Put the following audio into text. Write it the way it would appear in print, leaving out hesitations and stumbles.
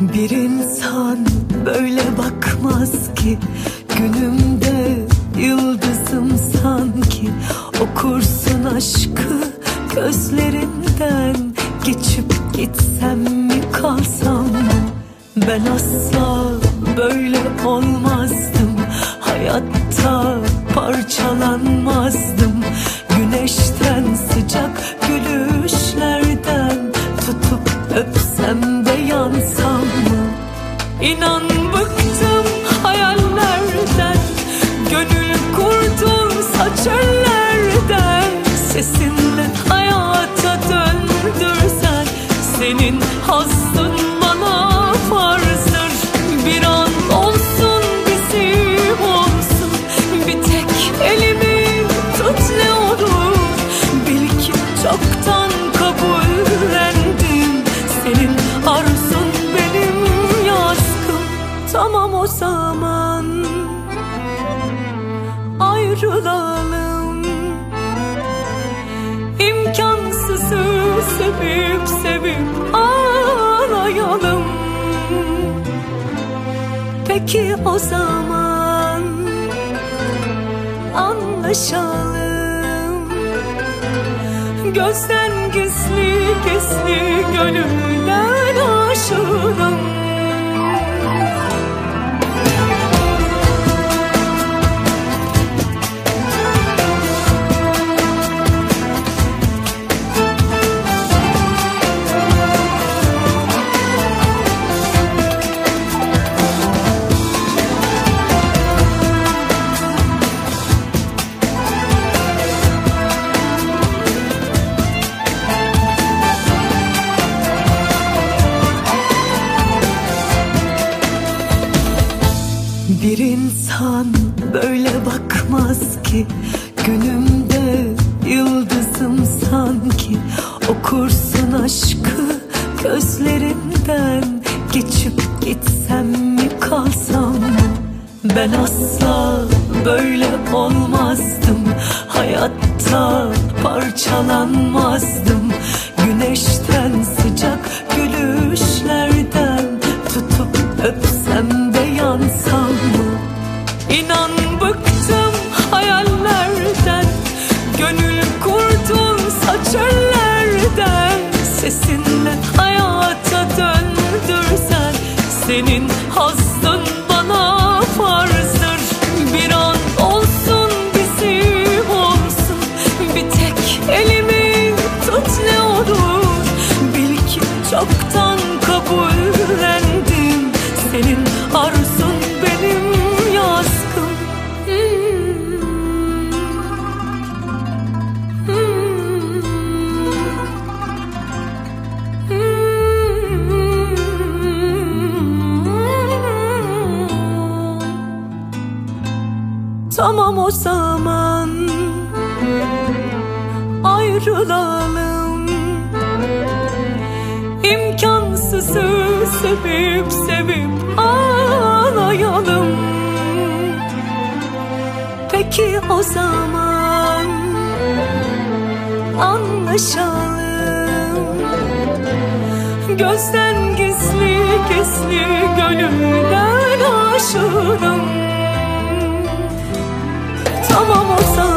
Bir insan böyle bakmaz ki, günümde yıldızım sanki. Okursun aşkı gözlerinden, geçip gitsem mi kalsam mı? Ben asla böyle olmazdım, hayatta parçalanmazdım. Güneşten sıcak gülüşlerden tutup öpsem de yansam mı? İnan bıktım hayallerden, gönül kurdumsa çöllerden. Sesinle hayata döndürsen, senin hazzın bana farzdır. Bir an olsun bizim olsun, bir tek elimi tut ne olur. Bil ki çoktan kabullendim, senin arzun benim yazgım. Tamam o zaman ayrılalım, İmkansızı sevip sevip ağlayalım. Peki o zaman anlaşalım, gözden gizli gizli gönülden aşığım. Bir insan böyle bakmaz ki, günümde yıldızım sanki. Okursun aşkı gözlerinden, geçip gitsem mi kalsam mı? Ben asla böyle olmazdım, hayatta parçalanmazdım. Güneşten sıcak gülüşlerden tutup öpsem de yansam mı? İnan bıktım hayallerden, gönül kurdumsa çöllerden. Sesinle hayata döndürsen, senin hazzın bana farzdır. Bir an olsun bizim olsun, bir tek elimi tut ne olur. Bil ki çoktan kabullendim, senin arzun benim yazgım. Tamam o zaman ayrılalım, İmkansızı sevip sevip ağlayalım. Peki o zaman anlaşalım, gözden gizli gizli gönülden aşığım. Tamam o zaman